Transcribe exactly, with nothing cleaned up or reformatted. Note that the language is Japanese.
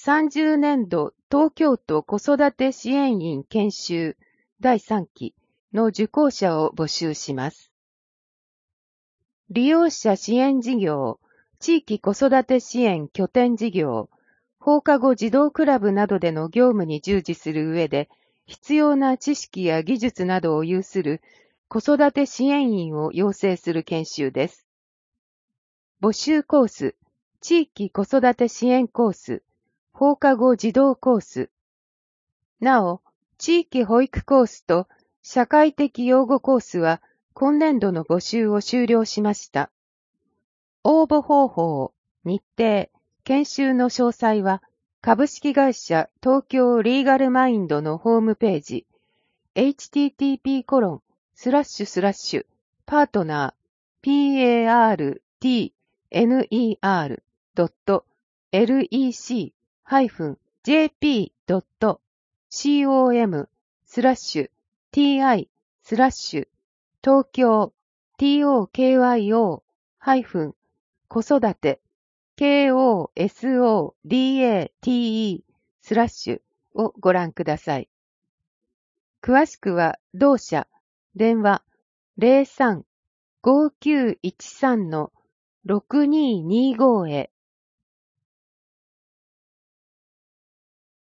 さんじゅうねんど東京都子育て支援員研修だいさんきの受講者を募集します。利用者支援事業、地域子育て支援拠点事業、放課後児童クラブなどでの業務に従事する上で、必要な知識や技術などを有する子育て支援員を養成する研修です。募集コース、地域子育て支援コース、放課後児童コース。なお、地域保育コースと社会的養護コースは今年度の募集を終了しました。応募方法、日程、研修の詳細は株式会社東京リーガルマインドのホームページ エイチティーティーピーコロンスラッシュスラッシュパートナー partner ドット lec-jp.com スラッシュ ti スラッシュ東京 tokyo ハイフン子育て kosodate スラッシュをご覧ください。詳しくは同社電話 ゼロさん ごきゅういちさん ろくにーにーご へ